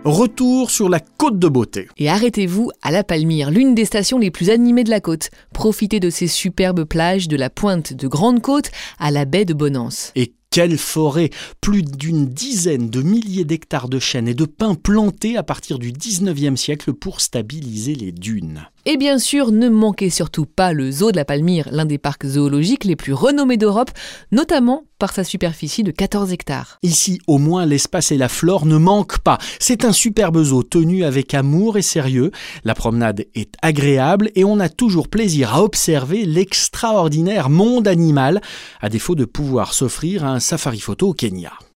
Retour sur la Côte de Beauté. Et arrêtez-vous à La Palmyre, l'une des stations les plus animées de la côte. Profitez de ces superbes plages de la pointe de Grande-Côte à la baie de Bonance. Et quelle forêt! Plus d'une dizaine de milliers d'hectares de chênes et de pins plantés à partir du 19e siècle pour stabiliser les dunes. Et bien sûr, ne manquez surtout pas le zoo de La Palmyre, l'un des parcs zoologiques les plus renommés d'Europe, notamment par sa superficie de 14 hectares. Ici, au moins, l'espace et la flore ne manquent pas. C'est un superbe zoo tenu avec amour et sérieux. La promenade est agréable et on a toujours plaisir à observer l'extraordinaire monde animal, à défaut de pouvoir s'offrir un safari photo au Kenya.